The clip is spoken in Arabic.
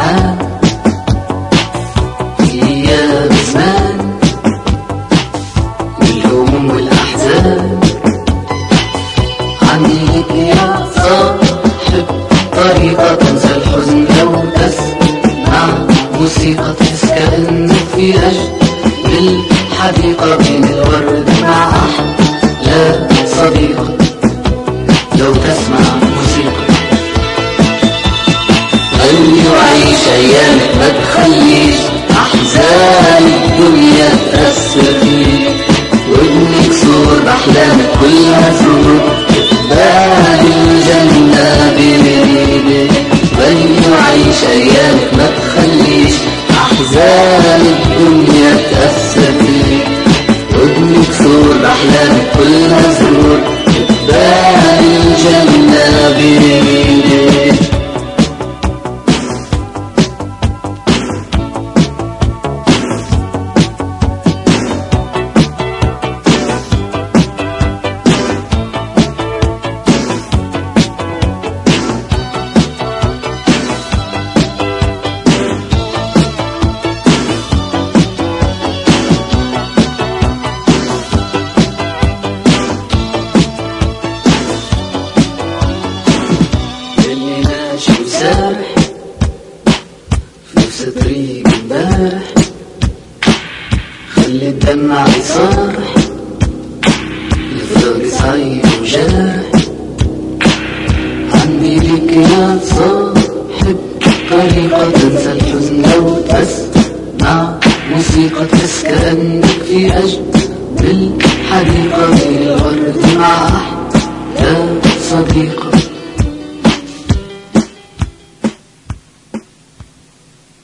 معاه في أيام زمان والهموم والأحزان. عندي ليك يا صاحب طريقة تنسى الحزن لو تسمع موسيقى تحس كأنك في أجمل حديقة بين الورد مع أحلى صديقة. لو تسمع موسيقى خلي وعيش أيامك، ما تخليش أحزان الدنيا تأثر فيك، وابنك صور بأحلامك كلها زهور تبان الجنة بين ايديك. خلي وعيش أيامك، ما تخليش أحزان الدنيا تأثر فيك، وابنك صور بأحلامك كلها زهور تبان الجنة بين ايديك. سارح في نفس طريق امبارح، خلي الدمع يصارح يفضل صعيب وجارح. عندي ليك يا صاحب طريقة تنسى الحزن لو تسمع موسيقى تحس كأنك في أجمل حديقة بين الورد مع أحلى صديقة.